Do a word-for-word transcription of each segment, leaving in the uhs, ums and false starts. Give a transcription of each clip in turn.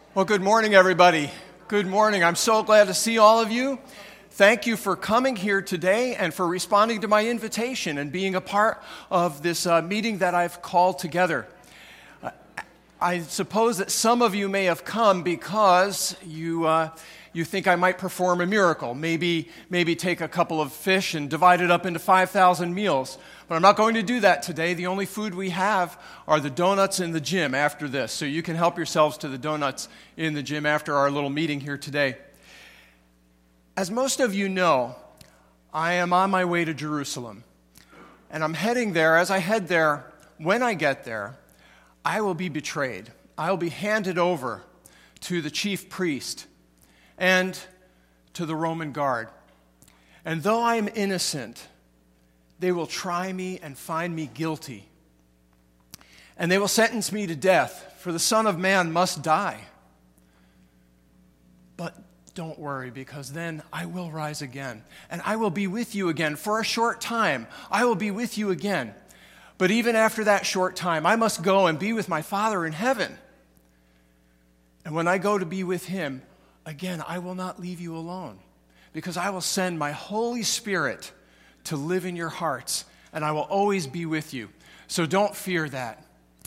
Well, good morning, everybody. Good morning. I'm so glad to see all of you. Thank you for coming here today and for responding to my invitation and being a part of this uh, meeting that I've called together. Uh, I suppose that some of you may have come because you uh, you think I might perform a miracle, maybe maybe take a couple of fish and divide it up into five thousand meals. But I'm not going to do that today. The only food we have are the donuts in the gym after this. So you can help yourselves to the donuts in the gym after our little meeting here today. As most of you know, I am on my way to Jerusalem. And I'm heading there. As I head there, when I get there, I will be betrayed. I will be handed over to the chief priest and to the Roman guard. And though I am innocent, they will try me and find me guilty. And they will sentence me to death, for the Son of Man must die. But don't worry, because then I will rise again, and I will be with you again for a short time. I will be with you again. But even after that short time, I must go and be with my Father in heaven. And when I go to be with him, again, I will not leave you alone, because I will send my Holy Spirit to live in your hearts, and I will always be with you. So don't fear that.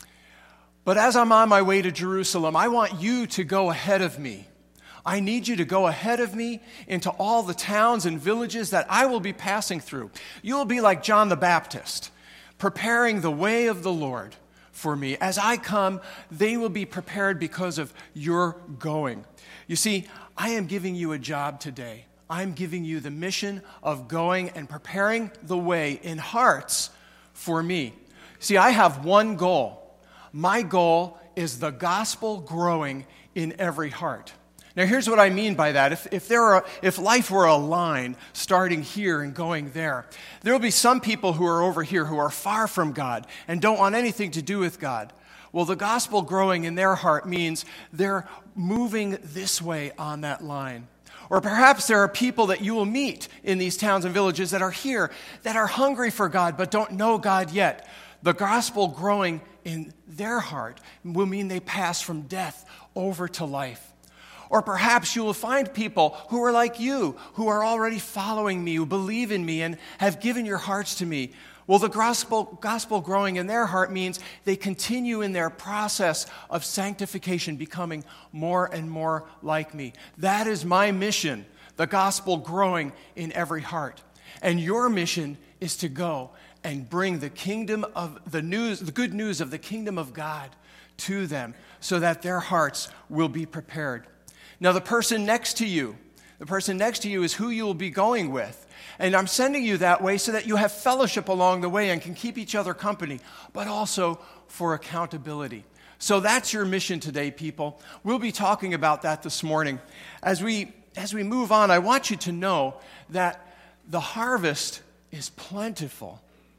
But as I'm on my way to Jerusalem, I want you to go ahead of me. I need you to go ahead of me into all the towns and villages that I will be passing through. You will be like John the Baptist, preparing the way of the Lord for me. As I come, they will be prepared because of your going. You see, I am giving you a job today. I'm giving you the mission of going and preparing the way in hearts for me. See, I have one goal. My goal is the gospel growing in every heart. Now, here's what I mean by that. If, if, there are, if life were a line starting here and going there, there will be some people who are over here who are far from God and don't want anything to do with God. Well, the gospel growing in their heart means they're moving this way on that line. Or perhaps there are people that you will meet in these towns and villages that are here, that are hungry for God but don't know God yet. The gospel growing in their heart will mean they pass from death over to life. Or perhaps you will find people who are like you, who are already following me, who believe in me and have given your hearts to me. Well, the gospel, gospel growing in their heart means they continue in their process of sanctification, becoming more and more like me. That is my mission, the gospel growing in every heart. And your mission is to go and bring the kingdom of the news, the good news of the kingdom of God to them so that their hearts will be prepared. Now, the person next to you, the person next to you is who you will be going with. And I'm sending you that way so that you have fellowship along the way and can keep each other company, but also for accountability. So that's your mission today, people. We'll be talking about that this morning. As we, as we move on, I want you to know that the harvest is plentiful,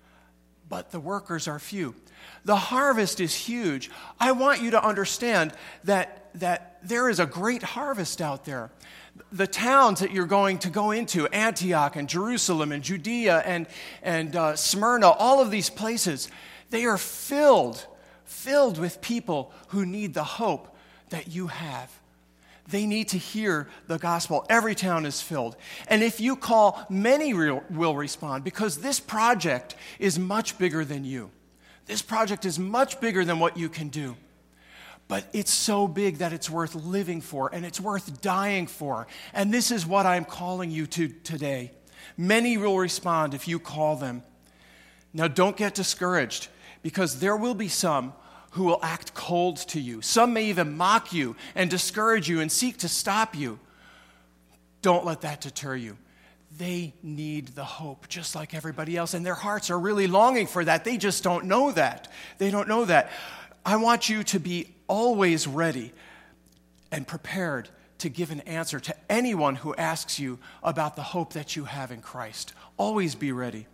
but the workers are few. The harvest is huge. I want you to understand that, that there is a great harvest out there. The towns that you're going to go into, Antioch and Jerusalem and Judea and, and uh, Smyrna, all of these places, they are filled, filled with people who need the hope that you have. They need to hear the gospel. Every town is filled. And if you call, many will, will respond, because this project is much bigger than you. This project is much bigger than what you can do. But it's so big that it's worth living for, and it's worth dying for. And this is what I'm calling you to today. Many will respond if you call them. Now, don't get discouraged, because there will be some who will act cold to you. Some may even mock you and discourage you and seek to stop you. Don't let that deter you. They need the hope just like everybody else, and their hearts are really longing for that. They just don't know that. They don't know that. I want you to be always ready and prepared to give an answer to anyone who asks you about the hope that you have in Christ. Always be ready.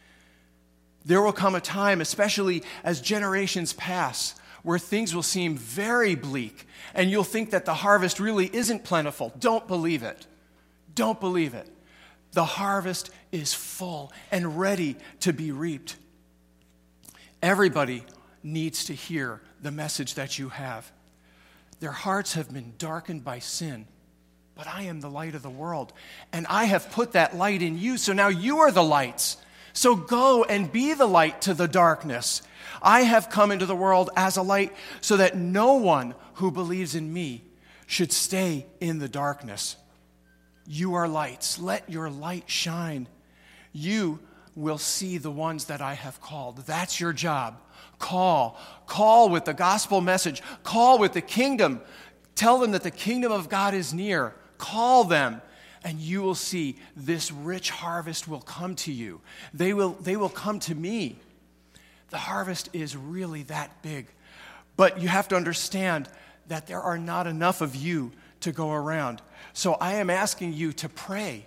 There will come a time, especially as generations pass, where things will seem very bleak, and you'll think that the harvest really isn't plentiful. Don't believe it. Don't believe it. The harvest is full and ready to be reaped. Everybody needs to hear the message that you have. Their hearts have been darkened by sin. But I am the light of the world, and I have put that light in you, so now you are the lights. So go and be the light to the darkness. I have come into the world as a light so that no one who believes in me should stay in the darkness. You are lights. Let your light shine. You will see the ones that I have called. That's your job. Call. Call with the gospel message. Call with the kingdom. Tell them that the kingdom of God is near. Call them, and you will see this rich harvest will come to you. They will, they will come to me. The harvest is really that big. But you have to understand that there are not enough of you to go around. So I am asking you to pray.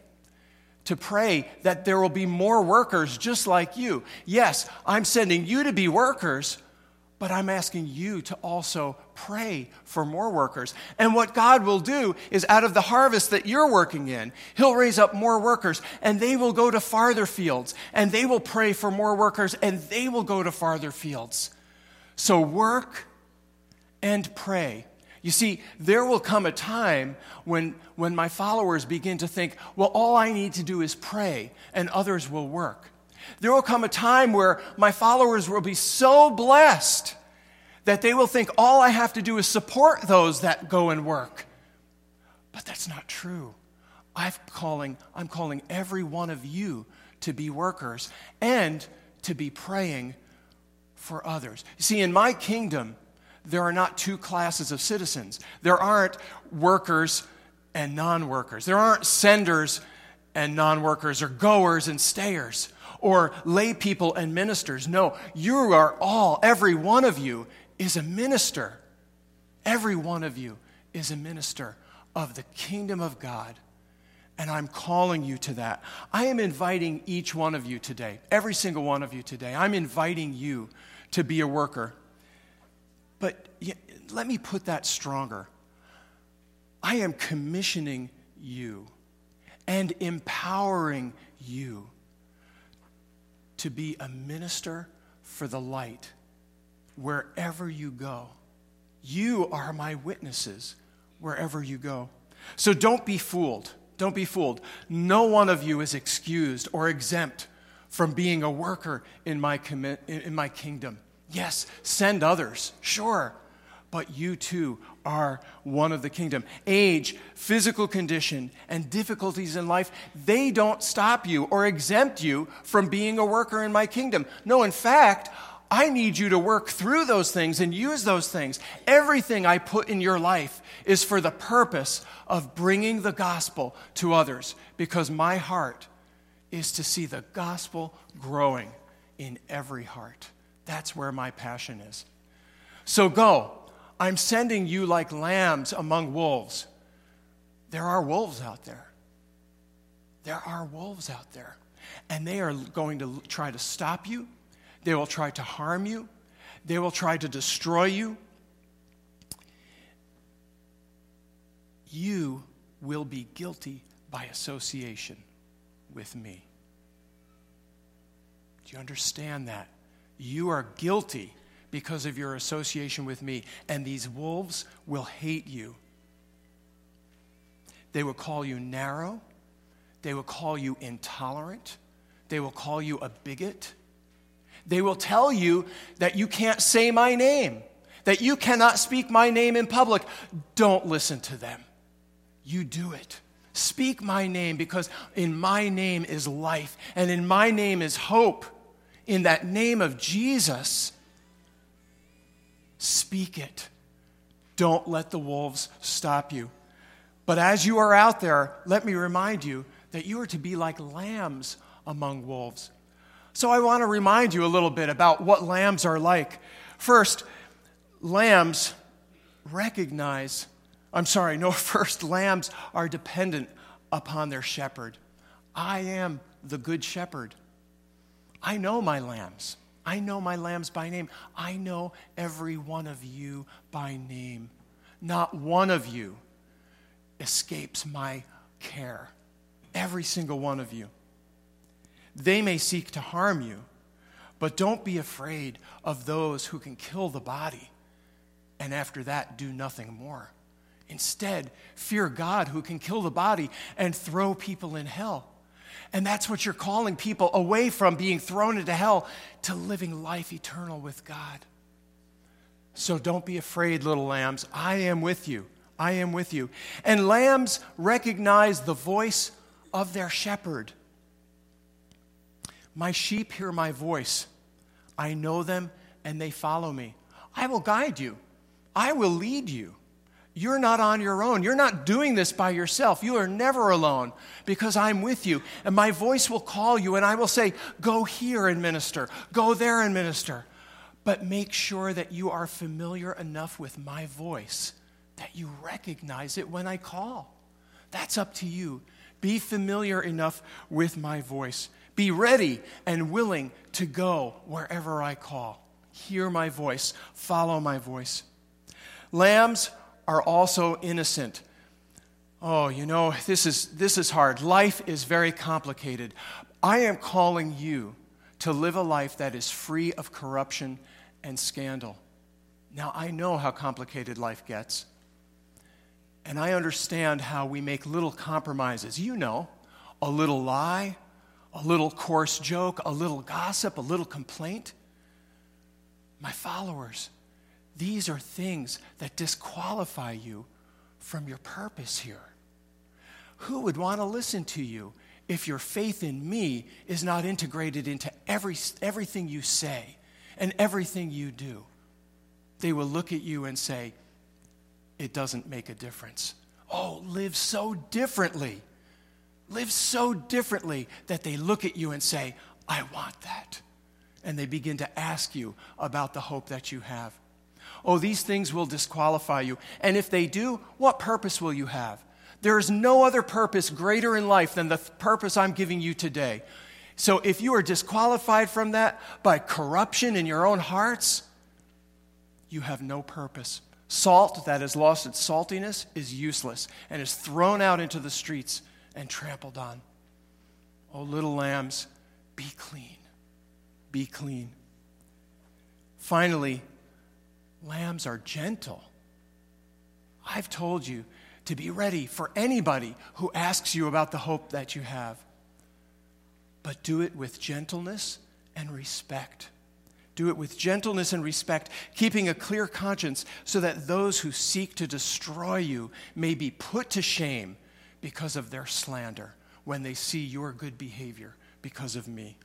To pray that there will be more workers just like you. Yes, I'm sending you to be workers, but I'm asking you to also pray for more workers. And what God will do is out of the harvest that you're working in, he'll raise up more workers, and they will go to farther fields, and they will pray for more workers, and they will go to farther fields. So work and pray. You see, there will come a time when, when my followers begin to think, well, all I need to do is pray, and others will work. There will come a time where my followers will be so blessed that they will think all I have to do is support those that go and work. But that's not true. I'm calling, I'm calling every one of you to be workers and to be praying for others. You see, in my kingdom, there are not two classes of citizens. There aren't workers and non-workers. There aren't senders and non-workers, or goers and stayers, or lay people and ministers. No, you are all, every one of you is a minister. Every one of you is a minister of the kingdom of God. And I'm calling you to that. I am inviting each one of you today, every single one of you today, I'm inviting you to be a worker. But let me put that stronger. I am commissioning you and empowering you to be a minister for the light wherever you go. You are my witnesses wherever you go. So don't be fooled. Don't be fooled. No one of you is excused or exempt from being a worker in my commi- in my kingdom. Yes, send others, sure, but you too are one of the kingdom. Age, physical condition, and difficulties in life, they don't stop you or exempt you from being a worker in my kingdom. No, in fact, I need you to work through those things and use those things. Everything I put in your life is for the purpose of bringing the gospel to others, because my heart is to see the gospel growing in every heart. That's where my passion is. So go. I'm sending you like lambs among wolves. There are wolves out there. There are wolves out there. And they are going to try to stop you. They will try to harm you. They will try to destroy you. You will be guilty by association with me. Do you understand that? You are guilty because of your association with me, and these wolves will hate you. They will call you narrow. They will call you intolerant. They will call you a bigot. They will tell you that you can't say my name, that you cannot speak my name in public. Don't listen to them. You do it. Speak my name, because in my name is life, and in my name is hope. In that name of Jesus, speak it. Don't let the wolves stop you. But as you are out there, let me remind you that you are to be like lambs among wolves. So I want to remind you a little bit about what lambs are like. First, lambs recognize, I'm sorry, no, first, lambs are dependent upon their shepherd. I am the good shepherd. I know my lambs. I know my lambs by name. I know every one of you by name. Not one of you escapes my care. Every single one of you. They may seek to harm you, but don't be afraid of those who can kill the body. and after that do nothing more. Instead, fear God who can kill the body and throw people in hell. And that's what you're calling people away from, being thrown into hell, to living life eternal with God. So don't be afraid, little lambs. I am with you. I am with you. And lambs recognize the voice of their shepherd. My sheep hear my voice. I know them and they follow me. I will guide you. I will lead you. You're not on your own. You're not doing this by yourself. You are never alone because I'm with you. And my voice will call you and I will say, go here and minister. Go there and minister. But make sure that you are familiar enough with my voice that you recognize it when I call. That's up to you. Be familiar enough with my voice. Be ready and willing to go wherever I call. Hear my voice. Follow my voice. Lambs are also innocent. Oh, you know, this is this is hard. Life is very complicated. I am calling you to live a life that is free of corruption and scandal. Now, I know how complicated life gets. And I understand how we make little compromises. You know, a little lie, a little coarse joke, a little gossip, a little complaint. My followers, these are things that disqualify you from your purpose here. Who would want to listen to you if your faith in me is not integrated into every, everything you say and everything you do? They will look at you and say, it doesn't make a difference. Oh, live so differently. Live so differently that they look at you and say, I want that. And they begin to ask you about the hope that you have. Oh, these things will disqualify you. And if they do, what purpose will you have? There is no other purpose greater in life than the th- purpose I'm giving you today. So if you are disqualified from that by corruption in your own hearts, you have no purpose. Salt that has lost its saltiness is useless and is thrown out into the streets and trampled on. Oh, little lambs, be clean. Be clean. Finally, lambs are gentle. I've told you to be ready for anybody who asks you about the hope that you have. But do it with gentleness and respect. Do it with gentleness and respect, keeping a clear conscience so that those who seek to destroy you may be put to shame because of their slander when they see your good behavior because of me.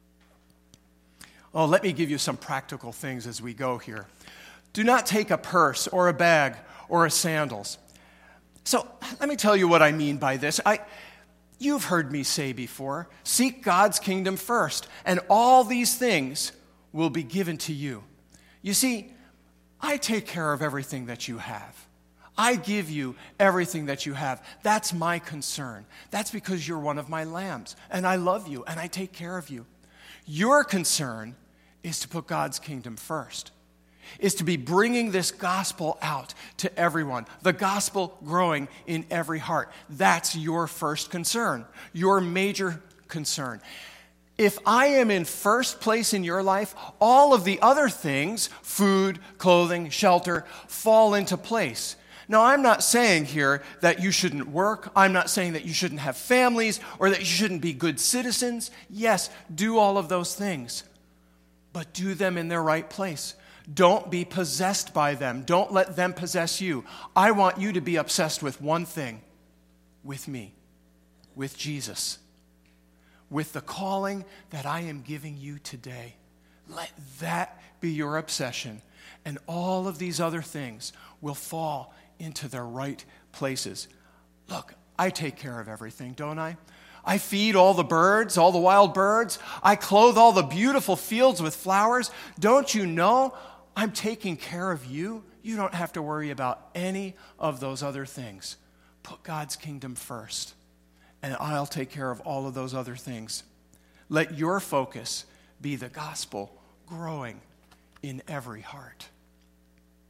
Oh, let me give you some practical things as we go here. Do not take a purse or a bag or a sandals. So let me tell you what I mean by this. I, you've heard me say before, seek God's kingdom first, and all these things will be given to you. You see, I take care of everything that you have. I give you everything that you have. That's my concern. That's because you're one of my lambs, and I love you, and I take care of you. Your concern is to put God's kingdom first, is to be bringing this gospel out to everyone, the gospel growing in every heart. That's your first concern, your major concern. If I am in first place in your life, all of the other things, food, clothing, shelter, fall into place. Now, I'm not saying here that you shouldn't work. I'm not saying that you shouldn't have families or that you shouldn't be good citizens. Yes, do all of those things, but do them in their right place. Don't be possessed by them. Don't let them possess you. I want you to be obsessed with one thing, with me, with Jesus, with the calling that I am giving you today. Let that be your obsession, and all of these other things will fall into their right places. Look, I take care of everything, don't I? I feed all the birds, all the wild birds. I clothe all the beautiful fields with flowers. Don't you know I'm taking care of you? You don't have to worry about any of those other things. Put God's kingdom first, and I'll take care of all of those other things. Let your focus be the gospel growing in every heart.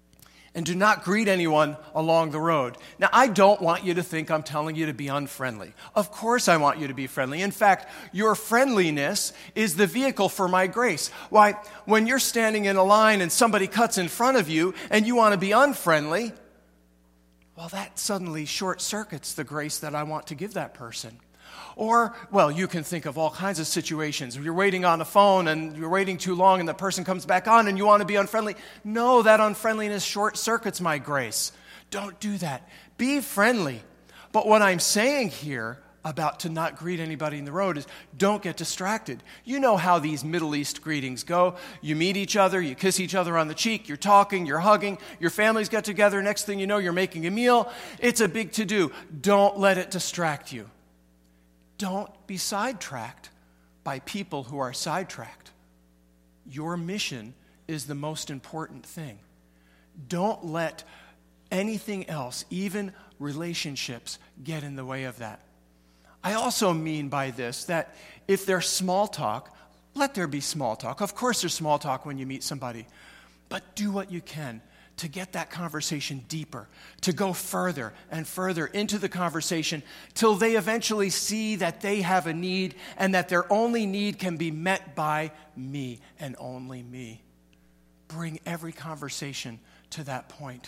And do not greet anyone along the road. Now, I don't want you to think I'm telling you to be unfriendly. Of course I want you to be friendly. In fact, your friendliness is the vehicle for my grace. Why, when you're standing in a line and somebody cuts in front of you and you want to be unfriendly, well, that suddenly short-circuits the grace that I want to give that person. Or, well, you can think of all kinds of situations. You're waiting on the phone and you're waiting too long and the person comes back on and you want to be unfriendly. No, that unfriendliness short-circuits my grace. Don't do that. Be friendly. But what I'm saying here about to not greet anybody in the road is don't get distracted. You know how these Middle East greetings go. You meet each other, you kiss each other on the cheek, you're talking, you're hugging, your families get together, next thing you know, you're making a meal. It's a big to-do. Don't let it distract you. Don't be sidetracked by people who are sidetracked. Your mission is the most important thing. Don't let anything else, even relationships, get in the way of that. I also mean by this that if there's small talk, let there be small talk. Of course there's small talk when you meet somebody, but do what you can to get that conversation deeper, to go further and further into the conversation till they eventually see that they have a need and that their only need can be met by me and only me. Bring every conversation to that point.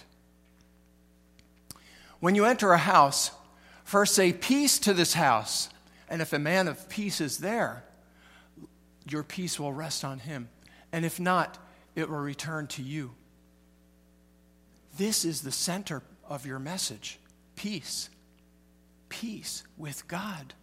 When you enter a house, first say, "Peace to this house." And if a man of peace is there, your peace will rest on him. And if not, it will return to you. This is the center of your message. Peace. Peace with God.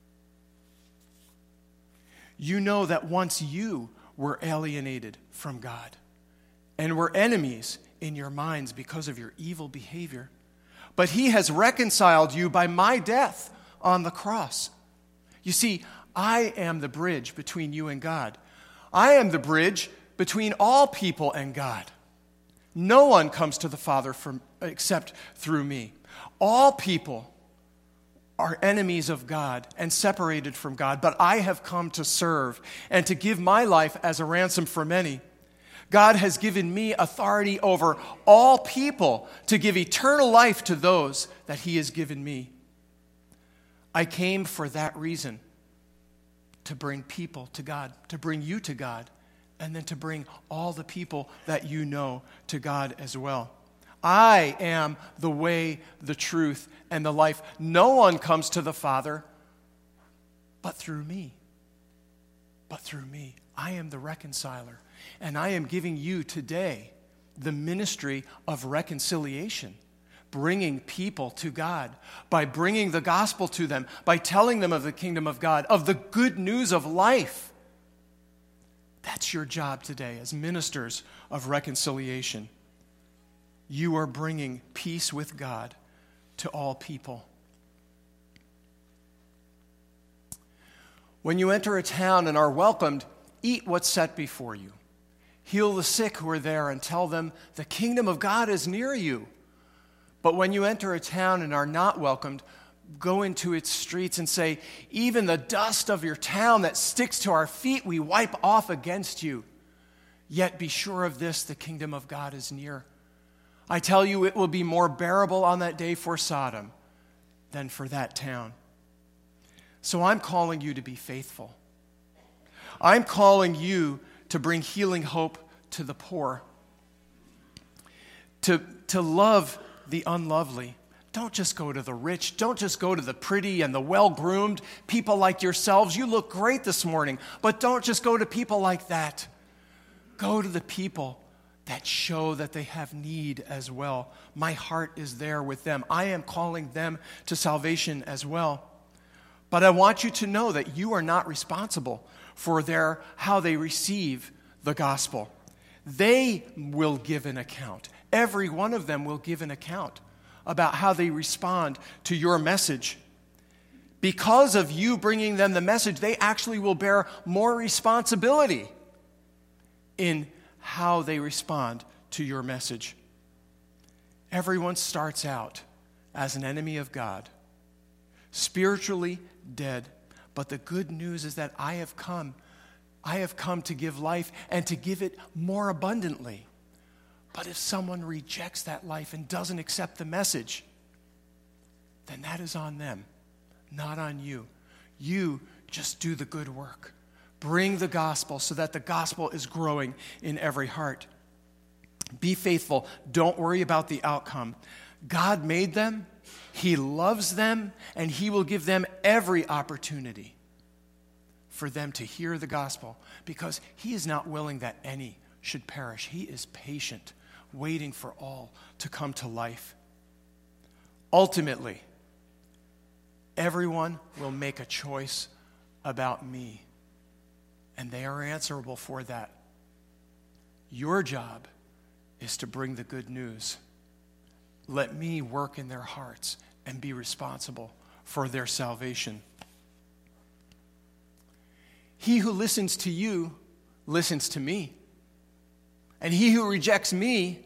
You know that once you were alienated from God and were enemies in your minds because of your evil behavior. But he has reconciled you by my death on the cross. You see, I am the bridge between you and God. I am the bridge between all people and God. No one comes to the Father from, except through me. All people are enemies of God and separated from God, but I have come to serve and to give my life as a ransom for many. God has given me authority over all people to give eternal life to those that he has given me. I came for that reason, to bring people to God, to bring you to God, and then to bring all the people that you know to God as well. I am the way, the truth, and the life. No one comes to the Father but through me. But through me. I am the reconciler. And I am giving you today the ministry of reconciliation, bringing people to God, by bringing the gospel to them, by telling them of the kingdom of God, of the good news of life. That's your job today as ministers of reconciliation. You are bringing peace with God to all people. When you enter a town and are welcomed, eat what's set before you. Heal the sick who are there and tell them the kingdom of God is near you. But when you enter a town and are not welcomed, go into its streets and say, even the dust of your town that sticks to our feet, we wipe off against you. Yet be sure of this, the kingdom of God is near. I tell you, it will be more bearable on that day for Sodom than for that town. So I'm calling you to be faithful. I'm calling you to bring healing hope to the poor, to, to love the unlovely. Don't just go to the rich. Don't just go to the pretty and the well-groomed people like yourselves. You look great this morning, but don't just go to people like that. Go to the people that show that they have need as well. My heart is there with them. I am calling them to salvation as well. But I want you to know that you are not responsible for their how they receive the gospel. They will give an account. Every one of them will give an account about how they respond to your message. Because of you bringing them the message, they actually will bear more responsibility in how they respond to your message. Everyone starts out as an enemy of God, spiritually dead. But the good news is that I have come. I have come to give life and to give it more abundantly. But if someone rejects that life and doesn't accept the message, then that is on them, not on you. You just do the good work. Bring the gospel so that the gospel is growing in every heart. Be faithful. Don't worry about the outcome. God made them. He loves them, and he will give them every opportunity for them to hear the gospel, because he is not willing that any should perish. He is patient, waiting for all to come to life. Ultimately, everyone will make a choice about me, and they are answerable for that. Your job is to bring the good news. Let me work in their hearts and be responsible for their salvation. He who listens to you listens to me. And he who rejects me,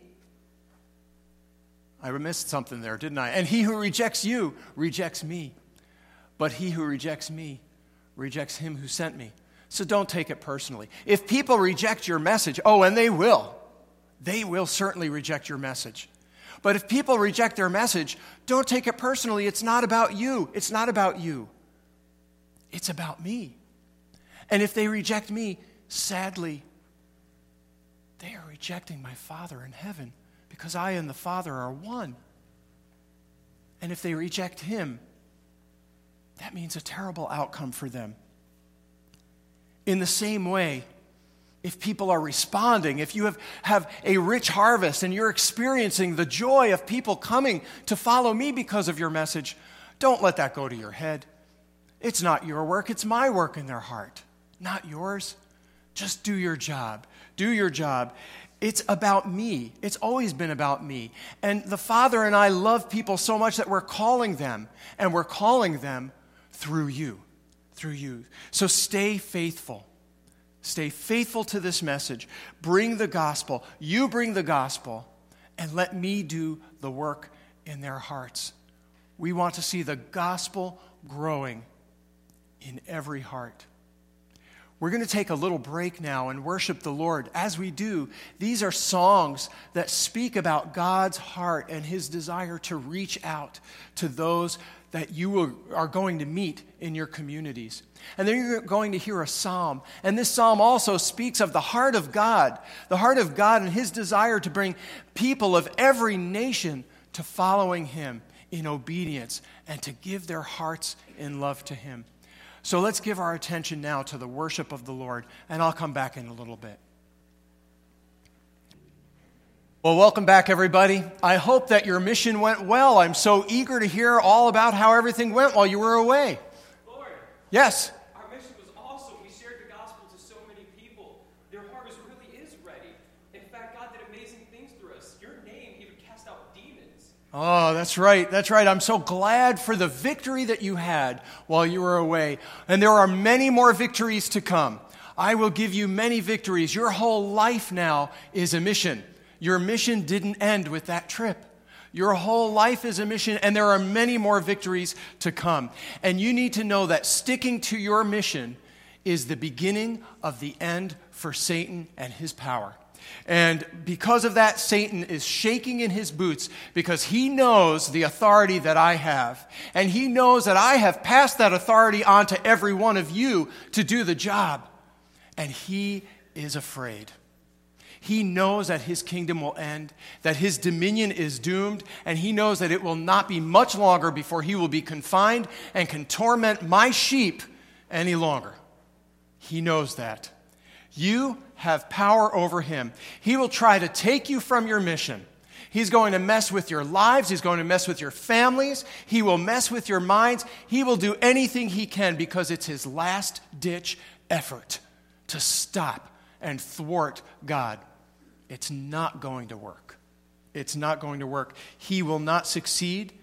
I missed something there, didn't I? And he who rejects you rejects me. But he who rejects me rejects him who sent me. So don't take it personally. If people reject your message, oh, and they will, they will certainly reject your message. But if people reject their message, don't take it personally. It's not about you. It's not about you. It's about me. And if they reject me, sadly, they are rejecting my Father in heaven, because I and the Father are one. And if they reject him, that means a terrible outcome for them. In the same way, if people are responding, if you have, have a rich harvest and you're experiencing the joy of people coming to follow me because of your message, don't let that go to your head. It's not your work, it's my work in their heart, not yours. Just do your job. Do your job. It's about me. It's always been about me. And the Father and I love people so much that we're calling them, and we're calling them through you, through you. So stay faithful. Stay faithful to this message. Bring the gospel. You bring the gospel, and let me do the work in their hearts. We want to see the gospel growing in every heart. We're going to take a little break now and worship the Lord. As we do, these are songs that speak about God's heart and his desire to reach out to those that you will, are going to meet in your communities. And then you're going to hear a psalm. And this psalm also speaks of the heart of God, the heart of God and his desire to bring people of every nation to following him in obedience and to give their hearts in love to him. So let's give our attention now to the worship of the Lord, and I'll come back in a little bit. Well, welcome back, everybody. I hope that your mission went well. I'm so eager to hear all about how everything went while you were away. Lord. Yes. Our mission was awesome. We shared the gospel to so many people. Their harvest really is ready. In fact, God did amazing things through us. Your name even cast out demons. Oh, that's right. That's right. I'm so glad for the victory that you had while you were away. And there are many more victories to come. I will give you many victories. Your whole life now is a mission. Your mission didn't end with that trip. Your whole life is a mission, and there are many more victories to come. And you need to know that sticking to your mission is the beginning of the end for Satan and his power. And because of that, Satan is shaking in his boots because he knows the authority that I have. And he knows that I have passed that authority on to every one of you to do the job. And he is afraid. He knows that his kingdom will end, that his dominion is doomed, and he knows that it will not be much longer before he will be confined and can torment my sheep any longer. He knows that. You have power over him. He will try to take you from your mission. He's going to mess with your lives. He's going to mess with your families. He will mess with your minds. He will do anything he can because it's his last-ditch effort to stop and thwart God. It's not going to work. It's not going to work. He will not succeed.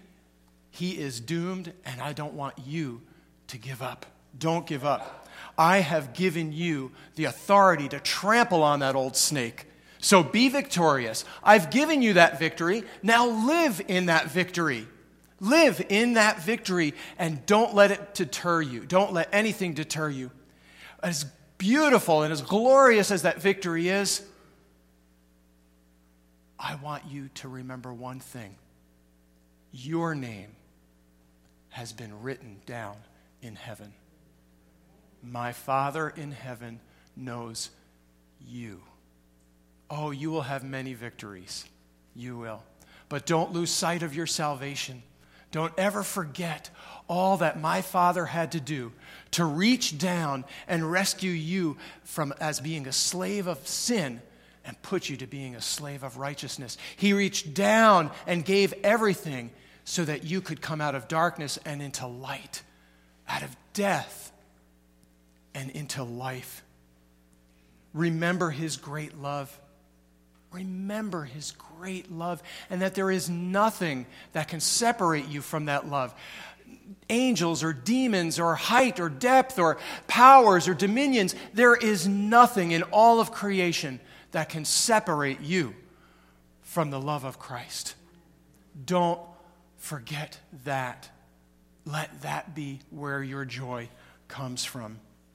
He is doomed, and I don't want you to give up. Don't give up. I have given you the authority to trample on that old snake. So be victorious. I've given you that victory. Now live in that victory. Live in that victory, and don't let it deter you. Don't let anything deter you. As beautiful and as glorious as that victory is, I want you to remember one thing. Your name has been written down in heaven. My Father in heaven knows you. Oh, you will have many victories. You will. But don't lose sight of your salvation. Don't ever forget all that my Father had to do to reach down and rescue you from as being a slave of sin and put you to being a slave of righteousness. He reached down and gave everything so that you could come out of darkness and into light, out of death and into life. Remember his great love. Remember his great love, and that there is nothing that can separate you from that love. Angels or demons or height or depth or powers or dominions, there is nothing in all of creation that can separate you from the love of Christ. Don't forget that. Let that be where your joy comes from.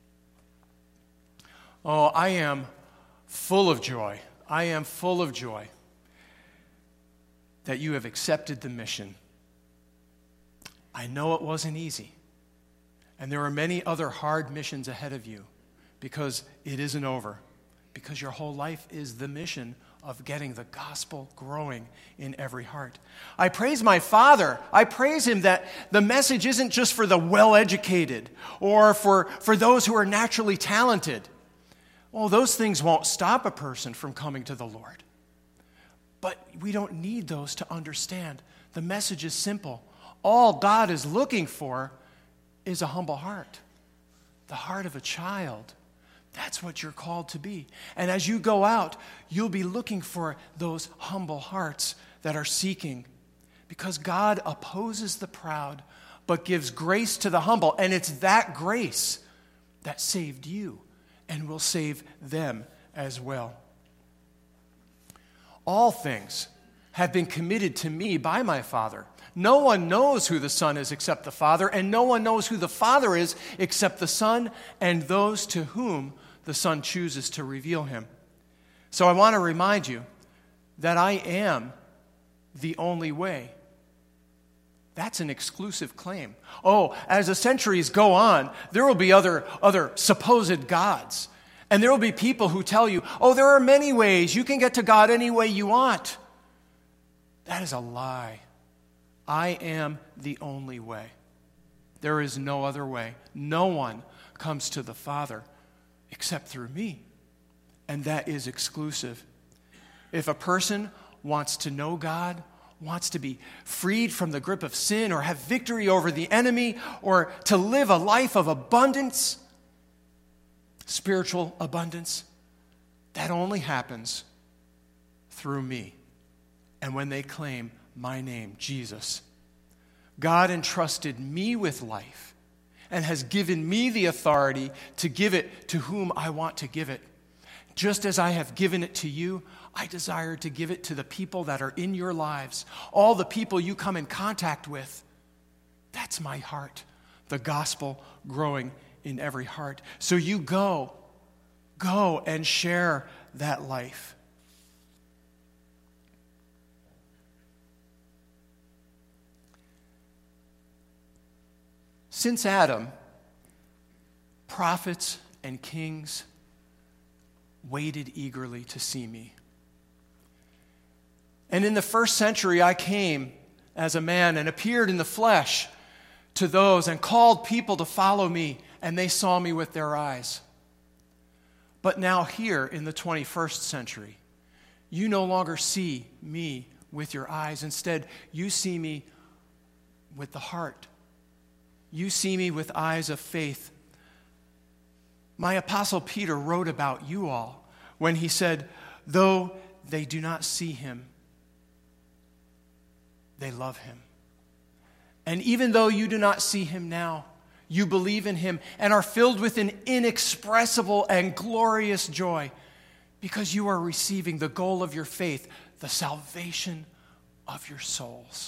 Oh, I am full of joy. I am full of joy that you have accepted the mission. I know it wasn't easy, and there are many other hard missions ahead of you because it isn't over, because your whole life is the mission of getting the gospel growing in every heart. I praise my Father. I praise him that the message isn't just for the well-educated or for, for those who are naturally talented. Well, those things won't stop a person from coming to the Lord. But we don't need those to understand. The message is simple. All God is looking for is a humble heart, the heart of a child. That's what you're called to be. And as you go out, you'll be looking for those humble hearts that are seeking, because God opposes the proud but gives grace to the humble. And it's that grace that saved you and will save them as well. All things have been committed to me by my Father. No one knows who the Son is except the Father, and no one knows who the Father is except the Son and those to whom the Son chooses to reveal him. So I want to remind you that I am the only way. That's an exclusive claim. Oh, as the centuries go on, there will be other, other supposed gods. And there will be people who tell you, oh, there are many ways. You can get to God any way you want. That is a lie. I am the only way. There is no other way. No one comes to the Father except through me. And that is exclusive. If a person wants to know God, wants to be freed from the grip of sin or have victory over the enemy or to live a life of abundance, spiritual abundance, that only happens through me. And when they claim my name, Jesus. God entrusted me with life and has given me the authority to give it to whom I want to give it. Just as I have given it to you, I desire to give it to the people that are in your lives, all the people you come in contact with. That's my heart, the gospel growing in every heart. So you go, go and share that life. Since Adam, prophets and kings waited eagerly to see me. And in the first century, I came as a man and appeared in the flesh to those and called people to follow me, and they saw me with their eyes. But now here in the twenty-first century, you no longer see me with your eyes. Instead, you see me with the heart. You see me with eyes of faith. My apostle Peter wrote about you all when he said, though they do not see him, they love him. And even though you do not see him now, you believe in him and are filled with an inexpressible and glorious joy because you are receiving the goal of your faith, the salvation of your souls.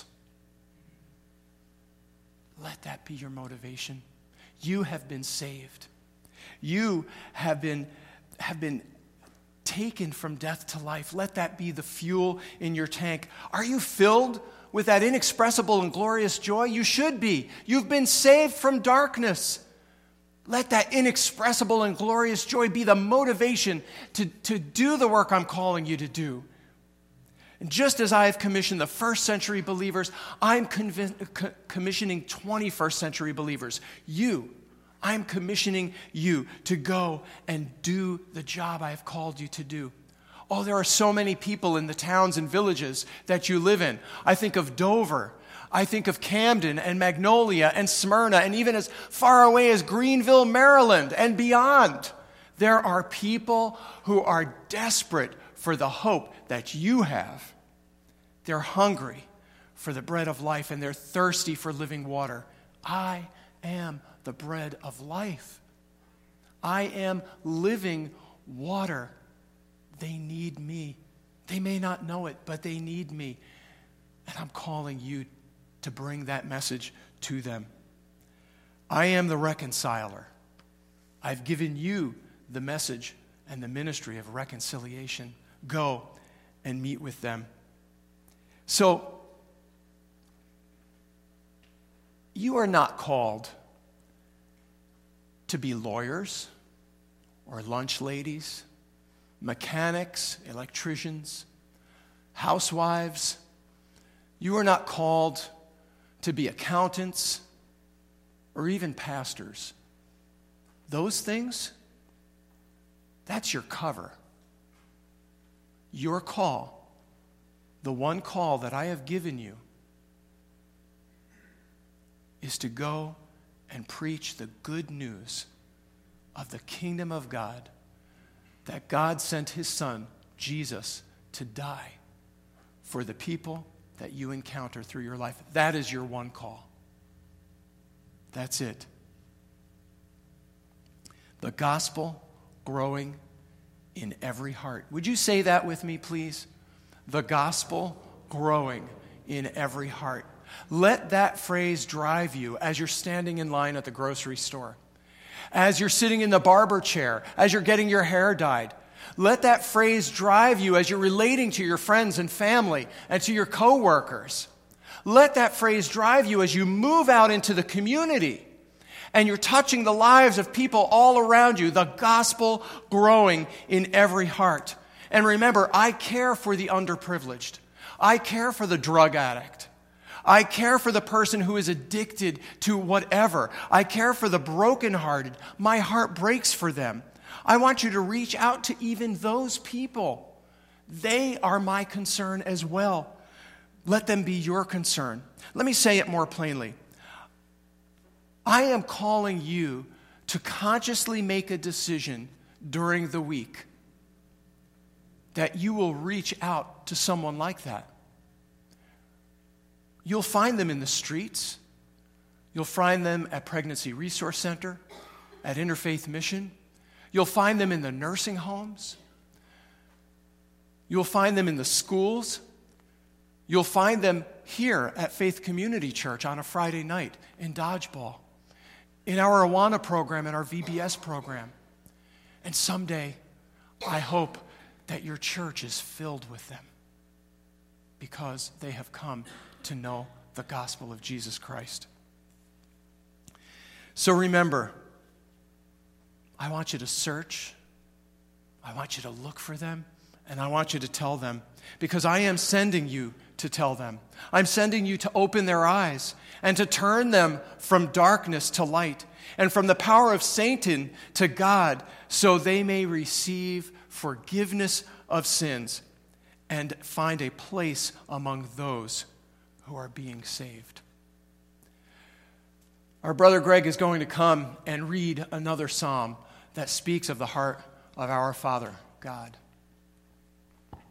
Let that be your motivation. You have been saved. You have been, have been taken from death to life. Let that be the fuel in your tank. Are you filled with that inexpressible and glorious joy? You should be. You've been saved from darkness. Let that inexpressible and glorious joy be the motivation to, to do the work I'm calling you to do. And just as I have commissioned the first century believers, I'm conv- co- commissioning twenty-first century believers. You, I'm commissioning you to go and do the job I have called you to do. Oh, there are so many people in the towns and villages that you live in. I think of Dover. I think of Camden and Magnolia and Smyrna and even as far away as Greenville, Maryland and beyond. There are people who are desperate for the hope that you have. They're hungry for the bread of life and they're thirsty for living water. I am the bread of life. I am living water. They need me. They may not know it, but they need me. And I'm calling you to bring that message to them. I am the reconciler. I've given you the message and the ministry of reconciliation. Go and meet with them. So, you are not called to be lawyers or lunch ladies, mechanics, electricians, housewives. You are not called to be accountants or even pastors. Those things, that's your cover. Your call, the one call that I have given you, is to go and preach the good news of the kingdom of God, that God sent his son, Jesus, to die for the people that you encounter through your life. That is your one call. That's it. The gospel growing in every heart. Would you say that with me, please? The gospel growing in every heart. Let that phrase drive you as you're standing in line at the grocery store, as you're sitting in the barber chair, as you're getting your hair dyed. Let that phrase drive you as you're relating to your friends and family and to your coworkers. Let that phrase drive you as you move out into the community and you're touching the lives of people all around you, the gospel growing in every heart. And remember, I care for the underprivileged. I care for the drug addict. I care for the person who is addicted to whatever. I care for the brokenhearted. My heart breaks for them. I want you to reach out to even those people. They are my concern as well. Let them be your concern. Let me say it more plainly. I am calling you to consciously make a decision during the week that you will reach out to someone like that. You'll find them in the streets. You'll find them at Pregnancy Resource Center, at Interfaith Mission. You'll find them in the nursing homes. You'll find them in the schools. You'll find them here at Faith Community Church on a Friday night in Dodgeball, in our Awana program and our V B S program. And someday, I hope that your church is filled with them because they have come to know the gospel of Jesus Christ. So remember, I want you to search, I want you to look for them, and I want you to tell them, because I am sending you to tell them. I'm sending you to open their eyes and to turn them from darkness to light and from the power of Satan to God, so they may receive forgiveness of sins and find a place among those who are being saved. Our brother Greg is going to come and read another psalm that speaks of the heart of our Father, God.